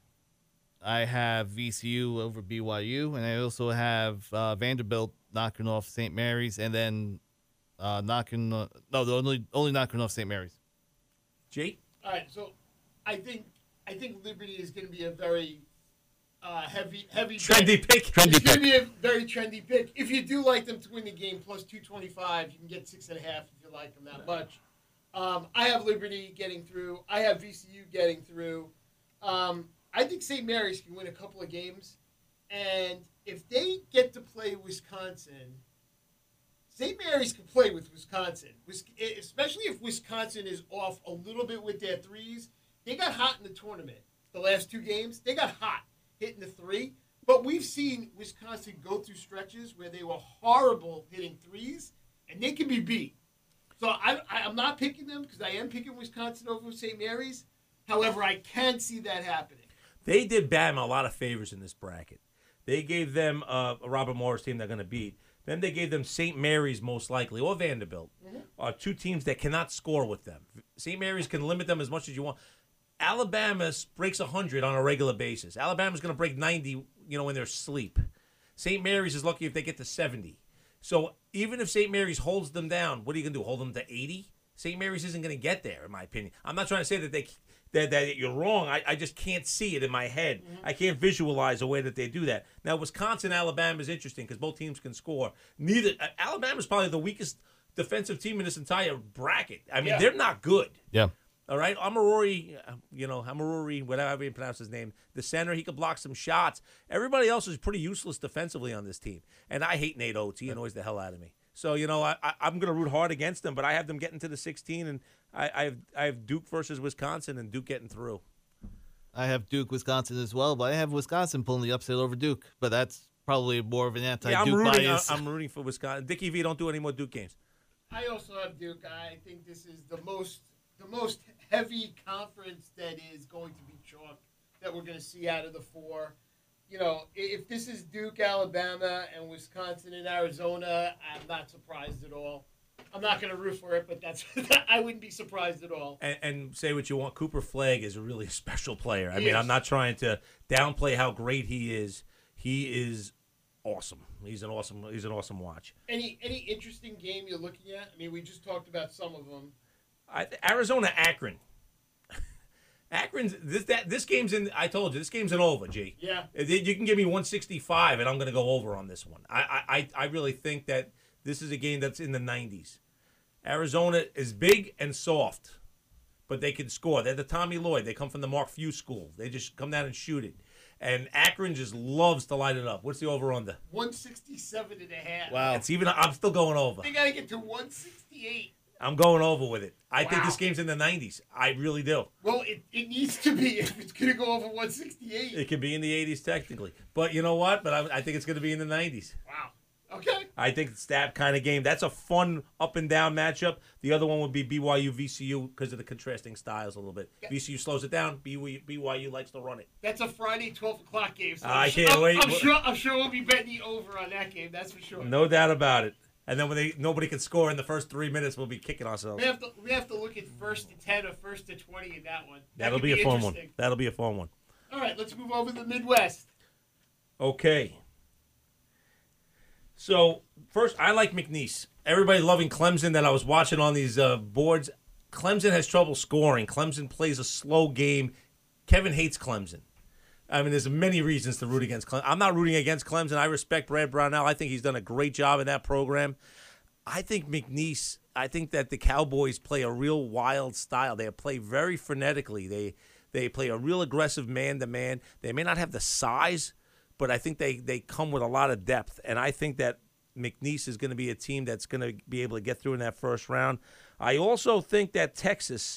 I have VCU over BYU, and I also have Vanderbilt knocking off St. Mary's, and then only knocking off St. Mary's. Jake? All right, so I think Liberty is going to be a very heavy trendy pick. It's going to be a very trendy pick. If you do like them to win the game, plus 225, you can get 6.5 if you like them that much. I have Liberty getting through. I have VCU getting through. I think St. Mary's can win a couple of games, and if they get to play Wisconsin, St. Mary's can play with Wisconsin, especially if Wisconsin is off a little bit with their threes. They got hot in the tournament. The last 2 games, they got hot hitting the three, but we've seen Wisconsin go through stretches where they were horrible hitting threes, and they can be beat. So I'm not picking them because I am picking Wisconsin over St. Mary's. However, I can see that happening. They did Bama a lot of favors in this bracket. They gave them a Robert Morris team they're going to beat. Then they gave them St. Mary's most likely, or Vanderbilt. 2 teams that cannot score with them. St. Mary's can limit them as much as you want. Alabama breaks 100 on a regular basis. Alabama's going to break 90, in their sleep. St. Mary's is lucky if they get to 70. So even if St. Mary's holds them down, what are you going to do, hold them to 80? St. Mary's isn't going to get there, in my opinion. I'm not trying to say that you're wrong. I just can't see it in my head. I can't visualize a way that they do that. Now, Wisconsin, Alabama is interesting because both teams can score. Alabama's probably the weakest defensive team in this entire bracket. I mean, they're not good. Yeah. All right, Amarori, whatever you pronounce his name, the center, he could block some shots. Everybody else is pretty useless defensively on this team. And I hate Nate Oates. He annoys the hell out of me. So, I'm going to root hard against them, but I have them getting to the 16, and I have Duke versus Wisconsin and Duke getting through. I have Duke, Wisconsin as well, but I have Wisconsin pulling the upset over Duke. But that's probably more of an anti-Duke bias. I'm rooting for Wisconsin. Dickie V, don't do any more Duke games. I also have Duke. I think this is the most heavy conference that is going to be chalk that we're going to see out of the 4. If this is Duke, Alabama, and Wisconsin and Arizona, I'm not surprised at all. I'm not going to root for it, but I wouldn't be surprised at all. And say what you want, Cooper Flagg is a really special player. I mean, I'm not trying to downplay how great he is. He is awesome. He's an awesome watch. Any interesting game you're looking at? I mean, we just talked about some of them. Arizona, Akron. Akron's this game's in. I told you this game's an over, G. Yeah. You can give me 165, and I'm going to go over on this one. I really think that this is a game that's in the 90s. Arizona is big and soft, but they can score. They're the Tommy Lloyd. They come from the Mark Few school. They just come down and shoot it. And Akron just loves to light it up. What's the over/under? 167.5. Wow. It's even. I'm still going over. They got to get to 168. I'm going over with it. I think this game's in the 90s. I really do. Well, it needs to be if it's going to go over 168. It could be in the 80s technically. But you know what? But I think it's going to be in the 90s. Wow. Okay. I think it's that kind of game. That's a fun up and down matchup. The other one would be BYU, VCU because of the contrasting styles a little bit. Yeah. VCU slows it down. BYU likes to run it. That's a Friday 12 o'clock game. So I can't wait. I'm sure we'll be betting the over on that game. That's for sure. No doubt about it. And then when nobody can score in the first 3 minutes, we'll be kicking ourselves. We have to look at 1st to 10 or 1st to 20 in that one. That'll be a fun one. That'll be a fun one. All right, let's move over to the Midwest. Okay. So, first, I like McNeese. Everybody loving Clemson that I was watching on these boards. Clemson has trouble scoring. Clemson plays a slow game. Kevin hates Clemson. I mean, there's many reasons to root against Clemson. I'm not rooting against Clemson. I respect Brad Brownell. I think he's done a great job in that program. I think McNeese, I think that the Cowboys play a real wild style. They play very frenetically. They play a real aggressive man-to-man. They may not have the size, but I think they come with a lot of depth. And I think that McNeese is going to be a team that's going to be able to get through in that first round. I also think that Texas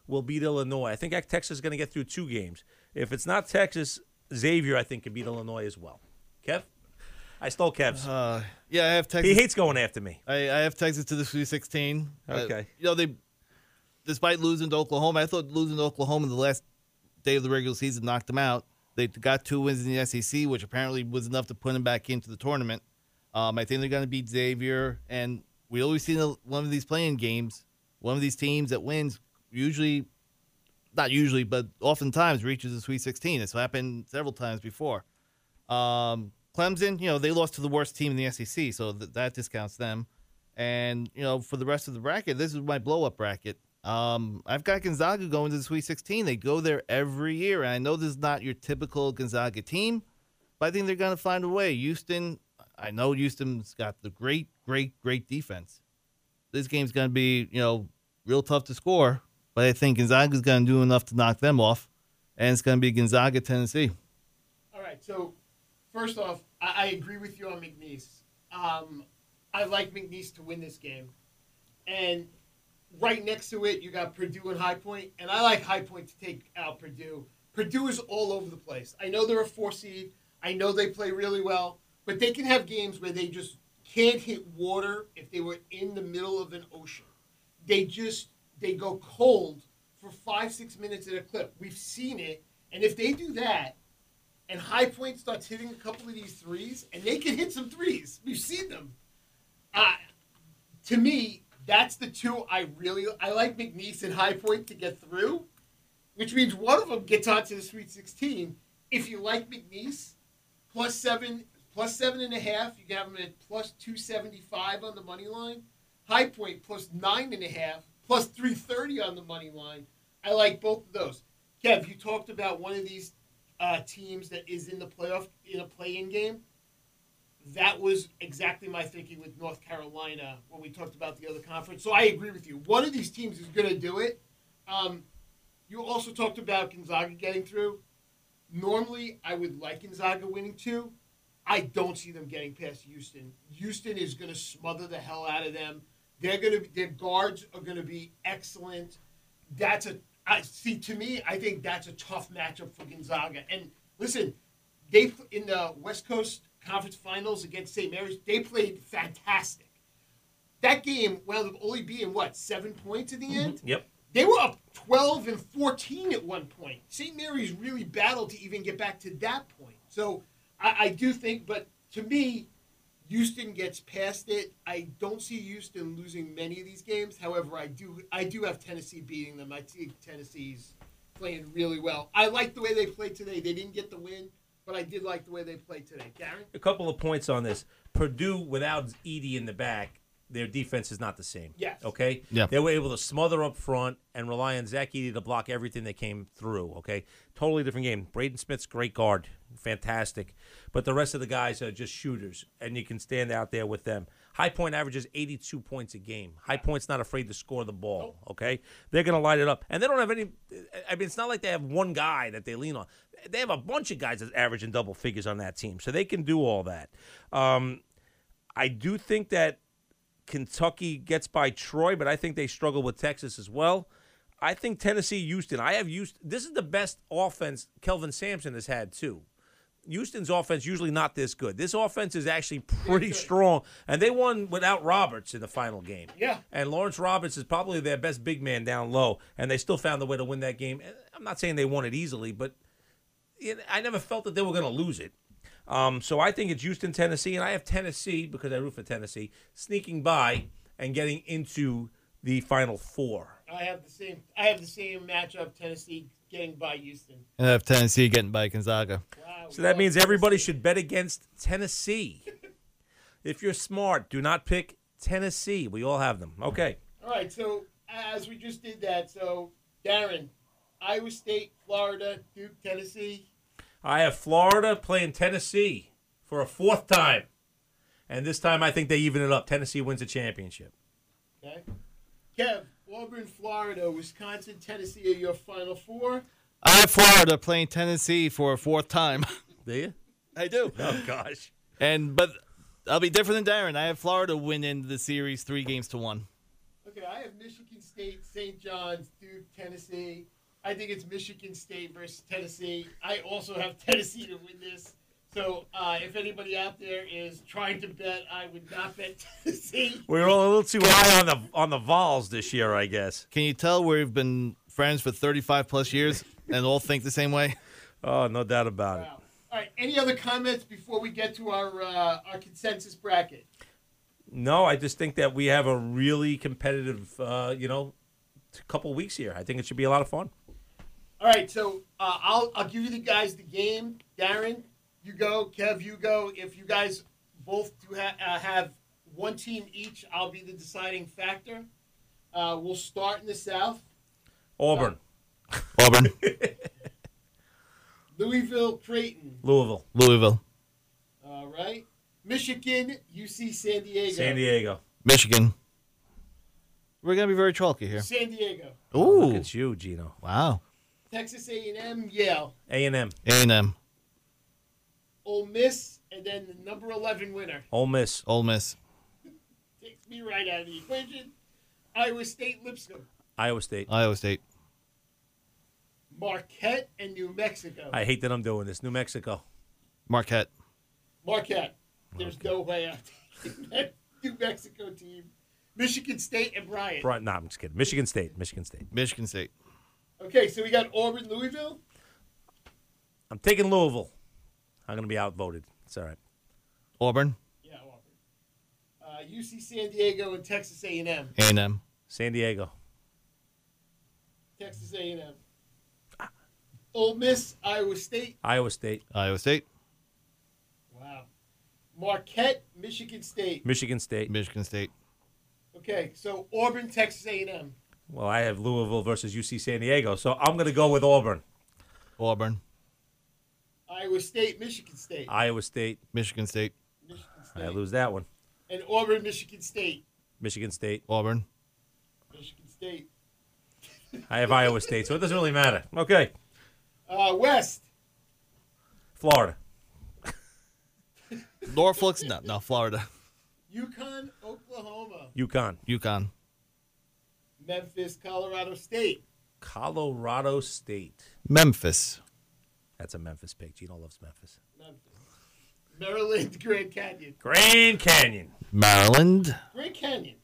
will beat Illinois. I think Texas is going to get through 2 games. If it's not Texas, Xavier, I think, can beat Illinois as well. Kev? I stole Kev's. Yeah, I have Texas. He hates going after me. I have Texas to the Sweet 16. Okay. They, despite losing to Oklahoma, I thought losing to Oklahoma the last day of the regular season knocked them out. They got 2 wins in the SEC, which apparently was enough to put them back into the tournament. I think they're going to beat Xavier, and we always see one of these playing games, one of these teams that wins not usually, but oftentimes reaches the Sweet 16. It's happened several times before. Clemson, they lost to the worst team in the SEC, so that discounts them. And, for the rest of the bracket, this is my blow-up bracket. I've got Gonzaga going to the Sweet 16. They go there every year, and I know this is not your typical Gonzaga team, but I think they're going to find a way. I know Houston's got the great, great, great defense. This game's going to be, real tough to score, but I think Gonzaga's going to do enough to knock them off, and it's going to be Gonzaga, Tennessee. All right, so first off, I agree with you on McNeese. I like McNeese to win this game. And right next to it, you got Purdue and High Point, and I like High Point to take out Purdue. Purdue is all over the place. I know they're a 4 seed. I know they play really well, but they can have games where they just can't hit water if they were in the middle of an ocean. They go cold for 5-6 minutes at a clip. We've seen it, and if they do that, and High Point starts hitting a couple of these threes, and they can hit some threes. We've seen them. To me, that's the 2 I like McNeese and High Point to get through, which means one of them gets on to the Sweet 16. If you like McNeese, plus 7.5, you can have them at plus 275 on the money line. High Point plus 9.5, plus 330 on the money line. I like both of those. Kev, you talked about one of these teams that is in the playoff in a play-in game. That was exactly my thinking with North Carolina when we talked about the other conference. So I agree with you. One of these teams is going to do it. You also talked about Gonzaga getting through. Normally, I would like Gonzaga winning 2. I don't see them getting past Houston. Houston is going to smother the hell out of them. Their guards are going to be excellent. To me, I think that's a tough matchup for Gonzaga. And listen, they in the West Coast Conference Finals against St. Mary's, they played fantastic. That game wound up only being, 7 points at the end? Yep. They were up 12 and 14 at one point. St. Mary's really battled to even get back to that point. So I do think, but to me, Houston gets past it. I don't see Houston losing many of these games. However, I do have Tennessee beating them. I think Tennessee's playing really well. I like the way they played today. They didn't get the win, but I did like the way they played today. Darren? A couple of points on this. Purdue, without Edey in the back, their defense is not the same. Yes. Okay? Yeah. They were able to smother up front and rely on Zach Edey to block everything that came through. Okay? Totally different game. Braden Smith's great guard. Fantastic. But the rest of the guys are just shooters, and you can stand out there with them. High Point averages 82 points a game. High Point's not afraid to score the ball. Okay? They're going to light it up. And they don't have any – I mean, it's not like they have one guy that they lean on. They have a bunch of guys that average in double figures on that team, so they can do all that. I do think that Kentucky gets by Troy, but I think they struggle with Texas as well. I think Tennessee, Houston. This is the best offense Kelvin Sampson has had, too. Houston's offense usually not this good. This offense is actually pretty strong, and they won without Roberts in the final game. Yeah. And Lawrence Roberts is probably their best big man down low, and they still found a way to win that game. I'm not saying they won it easily, but I never felt that they were going to lose it. So I think it's Houston, Tennessee, and I have Tennessee, because I root for Tennessee, sneaking by and getting into the Final Four. I have the same matchup, Tennessee getting by Houston. And I have Tennessee getting by Gonzaga. Wow, So that means everybody should bet against Tennessee. If you're smart, do not pick Tennessee. We all have them. Okay. All right, so as we just did that, so Darren, Iowa State, Florida, Duke, Tennessee. I have Florida playing Tennessee for a 4th time. And this time I think they even it up. Tennessee wins the championship. Okay. Kev, Auburn, Florida, Wisconsin, Tennessee are your Final Four. I have Florida playing Tennessee for a 4th time. Do you? I do. Oh, gosh. But I'll be different than Darren. I have Florida winning the series 3-1. Okay, I have Michigan State. State, St. John's, Duke, Tennessee. I think it's Michigan State versus Tennessee. I also have Tennessee to win this. So if anybody out there is trying to bet, I would not bet Tennessee. We're all a little too high on the Vols this year, I guess. Can you tell we've been friends for 35 plus years and all think the same way? Oh, no doubt about it. Wow. All right. Any other comments before we get to our consensus bracket? No, I just think that we have a really competitive, couple weeks here. I think it should be a lot of fun. All right. So I'll give you the guys the game. Darren, you go. Kev, you go. If you guys both do have one team each, I'll be the deciding factor. We'll start in the South. Auburn. Auburn. Louisville, Creighton. Louisville. All right. Michigan, UC San Diego. San Diego. Michigan. We're going to be very chalky here. San Diego. Ooh. Look at you, Gino. Wow. Texas A&M, Yale. A&M. A&M. Ole Miss, and then the number 11 winner. Ole Miss. Ole Miss. Takes me right out of the equation. Iowa State, Lipscomb. Iowa State. Iowa State. Marquette and New Mexico. I hate that I'm doing this. New Mexico. Marquette. Marquette. There's no way I'm taking that New Mexico team. Michigan State and Bryant. No, I'm just kidding. Michigan State. Michigan State. Okay, so we got Auburn, Louisville. I'm taking Louisville. I'm going to be outvoted. It's all right. Auburn. Yeah, Auburn. UC San Diego and Texas A&M. A&M. San Diego. Texas A&M. Ole Miss, Iowa State. Iowa State. Iowa State. Wow. Marquette, Michigan State. Michigan State. Michigan State. Okay, so Auburn, Texas A&M. Well, I have Louisville versus UC San Diego, so I'm going to go with Auburn. Auburn. Iowa State, Michigan State. Iowa State. Michigan State. Michigan State. I lose that one. And Auburn, Michigan State. Michigan State. Auburn. Michigan State. I have Iowa State, so it doesn't really matter. Okay. West. Florida. Norfolk's no, Florida. UConn, Oklahoma. UConn. Memphis, Colorado State. Colorado State. Memphis. That's a Memphis pick. Gino loves Memphis. Maryland, Grand Canyon. Grand Canyon. Maryland. Grand Canyon.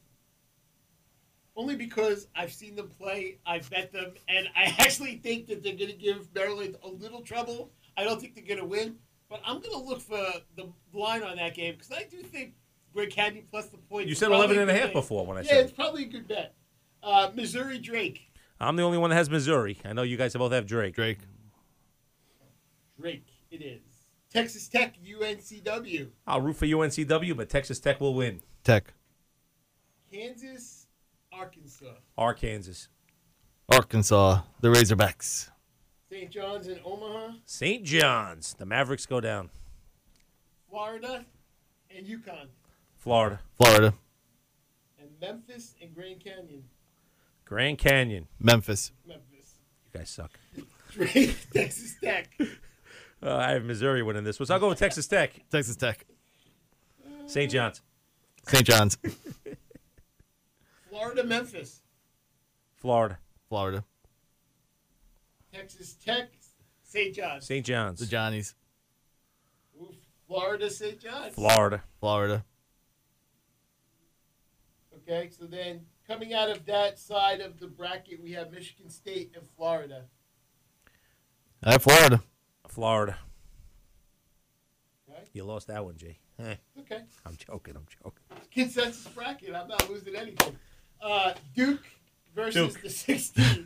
Only because I've seen them play, I've bet them, and I actually think that they're going to give Maryland a little trouble. I don't think they're going to win, but I'm going to look for the line on that game because I do think Grand Canyon plus the points. You said 11.5 before when I said. Yeah, it's probably a good bet. Missouri, Drake. I'm the only one that has Missouri. I know you guys both have Drake. Drake, it is. Texas Tech, UNCW. I'll root for UNCW, but Texas Tech will win. Tech. Kansas, Arkansas. Arkansas. The Razorbacks. St. John's and Omaha. St. John's. The Mavericks go down. Florida and UConn. Florida. And Memphis and Grand Canyon. Grand Canyon. Memphis. You guys suck. Drake, Texas Tech. I have Missouri winning this one, so I'll go with Texas Tech. Texas Tech. St. John's. St. John's. Florida, Memphis. Florida. Texas Tech, St. John's. St. John's. The Johnnies. Ooh, Florida, St. John's. Florida. Okay, so then coming out of that side of the bracket, we have Michigan State and Florida. I have Florida. Okay. You lost that one, Jay. Okay. I'm joking. Consensus bracket. I'm not losing anything. Duke versus Duke. the 16.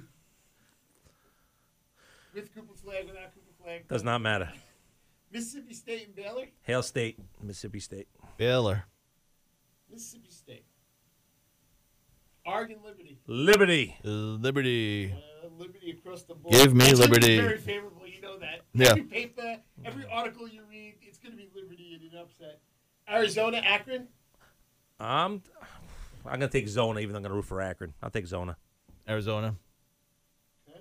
With Cooper Flag, without Cooper Flag. Does not matter. Mississippi State and Baylor. Hail State. Mississippi State. Baylor. Mississippi State. Oregon, Liberty. Liberty. Liberty. Liberty across the board. Give me That's gonna be Liberty. Very favorable, you know that. Yeah. Every paper, every article you read, it's going to be Liberty in an upset. Arizona, Akron. I'm going to take Zona, even though I'm going to root for Akron. I'll take Zona. Arizona. Okay.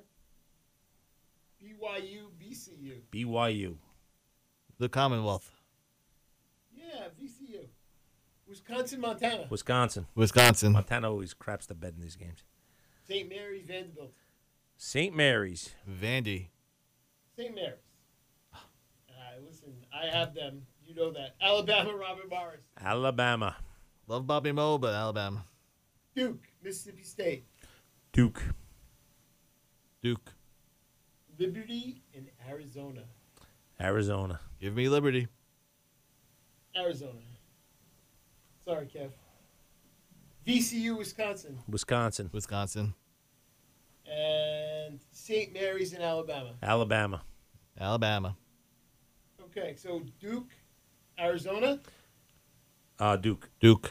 BYU, VCU. BYU. The Commonwealth. Yeah, VCU. Wisconsin, Montana. Wisconsin. Wisconsin. Montana always craps the bed in these games. St. Mary's, Vanderbilt. St. Mary's. Vandy. St. Mary's. Listen, I have them. You know that. Alabama, Robert Morris. Alabama. Love Bobby Moe, but Alabama. Duke, Mississippi State. Duke. Duke. Liberty in Arizona. Arizona. Give me Liberty. Arizona. Sorry, Kev. VCU, Wisconsin. Wisconsin. Wisconsin. And St. Mary's in Alabama. Alabama. Alabama. Okay, so Duke, Arizona, Duke. Duke.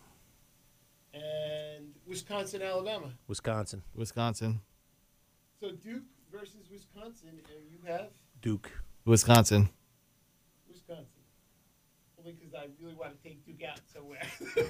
and Wisconsin, Alabama. Wisconsin. Wisconsin. So Duke versus Wisconsin, and you have Duke. Wisconsin. Wisconsin. Only because I really want to take Duke out somewhere.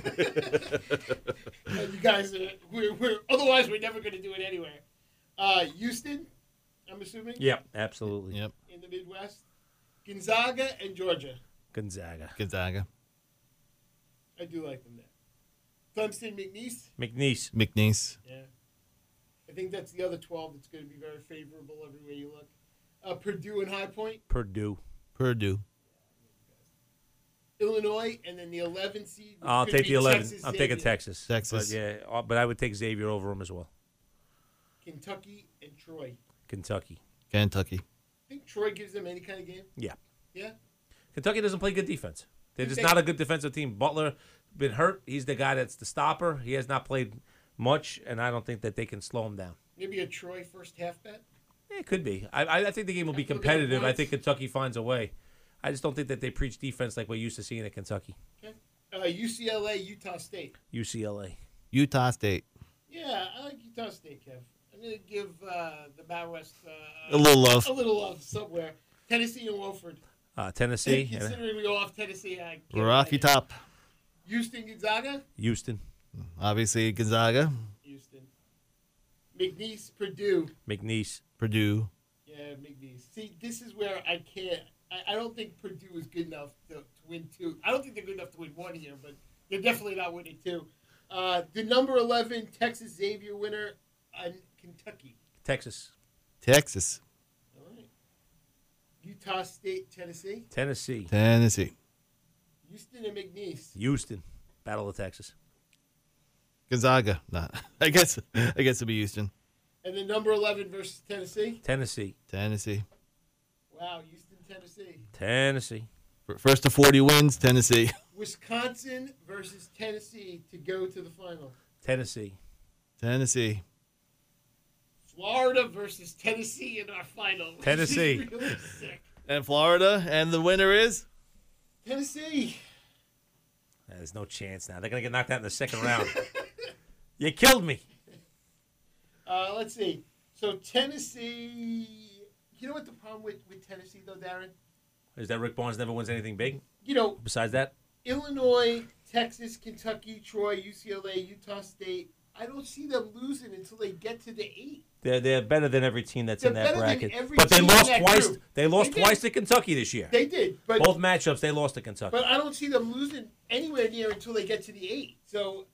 And you guys, we're otherwise we're never going to do it anywhere. Houston, I'm assuming. Yep. Absolutely. Yep. In the Midwest. Gonzaga and Georgia. Gonzaga. Gonzaga. I do like them there. Clemson, McNeese. McNeese. McNeese. Yeah. I think that's the other 12 that's going to be very favorable everywhere you look. Purdue and High Point. Purdue. Purdue. Illinois, and then the 11th seed. I'll could take be the 11. Texas I'm taking Xavier. Texas. Texas. But yeah, but I would take Xavier over them as well. Kentucky and Troy. Kentucky. Kentucky. Think Troy gives them any kind of game? Yeah. Yeah? Kentucky doesn't play good defense. They're just Okay. not a good defensive team. Butler been hurt. He's the guy that's the stopper. He has not played much, and I don't think that they can slow him down. Maybe a Troy first half bet? It could be. I think the game will be Look at the competitive. I points. think Kentucky finds a way. I just don't think that they preach defense like we're used to seeing at Kentucky. Okay. UCLA, Utah State. UCLA. Utah State. Yeah, I like Utah State, Kev. I'm going to give the Mountain West A little love. a little love somewhere. Tennessee and Wofford. Tennessee. Considering we go off Tennessee, I can't Rocky imagine. Top. Houston, Gonzaga. Houston. Obviously Gonzaga. Houston. McNeese, Purdue. McNeese. Purdue. Yeah, McNeese. See, this is where I can't. I don't think Purdue is good enough to win two. I don't think they're good enough to win one here, but they're definitely not winning two. The number 11 Texas Xavier winner, Kentucky. Texas. Texas. All right. Utah State, Tennessee. Tennessee. Tennessee. Houston and McNeese. Houston. Battle of Texas. Gonzaga. Nah. I guess it'll be Houston. And then number 11 versus Tennessee. Tennessee. Tennessee. Wow, Houston, Tennessee. Tennessee. First to 40 wins, Tennessee. Wisconsin versus Tennessee to go to the final. Tennessee. Tennessee. Florida versus Tennessee in our final. which is Tennessee. really sick. And Florida, and the winner is? Tennessee. There's no chance now. They're going to get knocked out in the second round. You killed me. Let's see. So Tennessee. You know what the problem with Tennessee though, Darren? Is that Rick Barnes never wins anything big? You know, Besides that? Illinois, Texas, Kentucky, Troy, UCLA, Utah State. I don't see them losing until they get to the 8. They're better than every team that's They're in that better than bracket. every But they team in lost that twice. group. They lost They did. twice to Kentucky this year. They did, but Both matchups they lost to Kentucky. But I don't see them losing anywhere near until they get to the 8. So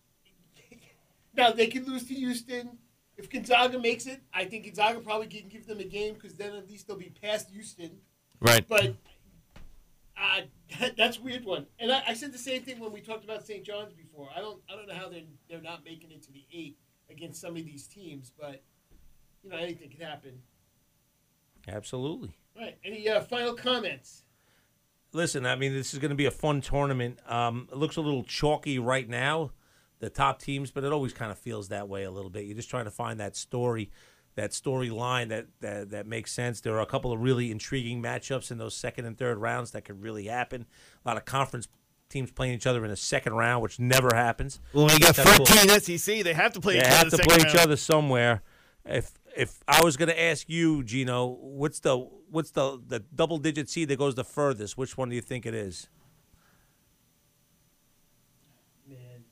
now they can lose to Houston. If Gonzaga makes it, I think Gonzaga probably can give them a game because then at least they'll be past Houston. Right. But that's a weird one. And I said the same thing when we talked about St. John's before. I don't know how they're not making it to the 8 against some of these teams, but you know anything can happen. Absolutely. All right. Any final comments? Listen, I mean, this is going to be a fun tournament. It looks a little chalky right now, the top teams, but it always kind of feels that way a little bit. You're just trying to find that storyline that makes sense. There are a couple of really intriguing matchups in those second and third rounds that could really happen. A lot of conference teams playing each other in the second round, which never happens. Well, when you got That's kinda 14 SEC, they have to play They each have other to the play second each round. other somewhere. If I was going to ask you, Gino, what's the double digit seed that goes the furthest? Which one do you think it is? Man,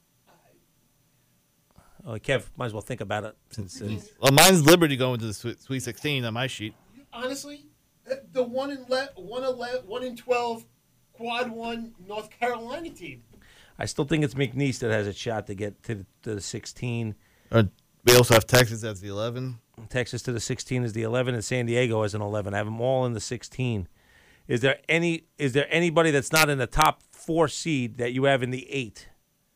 Oh, Kev, might as well think about it since Well, mine's Liberty going to the Sweet 16 on my sheet. honestly, the 1 in 12 quad 1 North Carolina team. I still think it's McNeese that has a shot to get to the 16. We also have Texas as the 11. Texas to the 16 is the 11, and San Diego as an 11. I have them all in the 16. Is there anybody that's not in the top 4 seed that you have in the 8?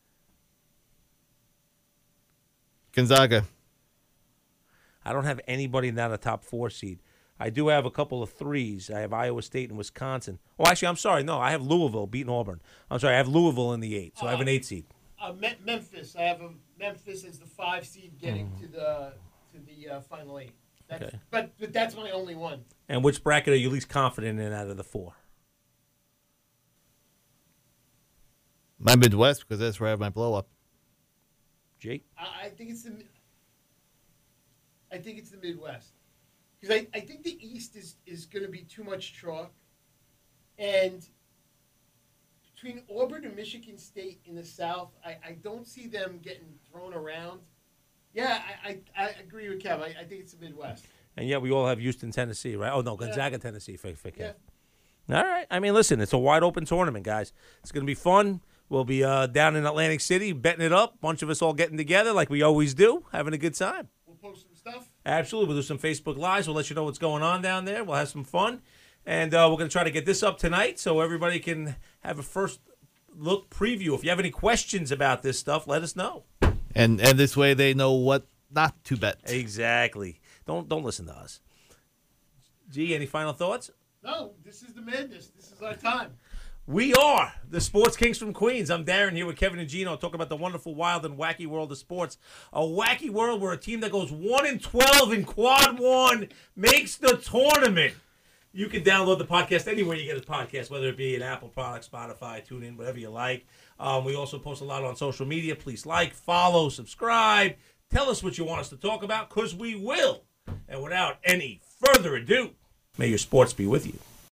Gonzaga. I don't have anybody not a top 4 seed. I do have a couple of 3s. I have Iowa State and Wisconsin. Oh, actually, I'm sorry. No, I have Louisville beating Auburn. I'm sorry. I have Louisville in the 8, so I have an 8 seed. Memphis. I have Memphis as the 5 seed getting to the final 8. Okay. But that's my only one. And which bracket are you least confident in out of the 4? My Midwest, because that's where I have my blow up. Jake? I think it's the Midwest. Because I think the East is going to be too much chalk. And between Auburn and Michigan State in the South, I don't see them getting thrown around. Yeah, I agree with Kev. I think it's the Midwest. And yet we all have Houston, Tennessee, right? Oh, no, Gonzaga, Tennessee for Kev. Yeah. All right. I mean, listen, it's a wide-open tournament, guys. It's going to be fun. We'll be down in Atlantic City betting it up. Bunch of us all getting together like we always do, having a good time. We'll post some stuff. Absolutely. We'll do some Facebook Lives. We'll let you know what's going on down there. We'll have some fun. And we're going to try to get this up tonight so everybody can have a first look preview. If you have any questions about this stuff, let us know. And this way they know what not to bet. Exactly. Don't listen to us. G, any final thoughts? No, this is the madness. This is our time. We are the Sports Kings from Queens. I'm Darren here with Kevin and Gino talking about the wonderful, wild, and wacky world of sports. A wacky world where a team that goes 1-12 in Quad 1 makes the tournament. You can download the podcast anywhere you get a podcast, whether it be an Apple product, Spotify, TuneIn, whatever you like. We also post a lot on social media. Please like, follow, subscribe. Tell us what you want us to talk about, because we will. And without any further ado, may your sports be with you.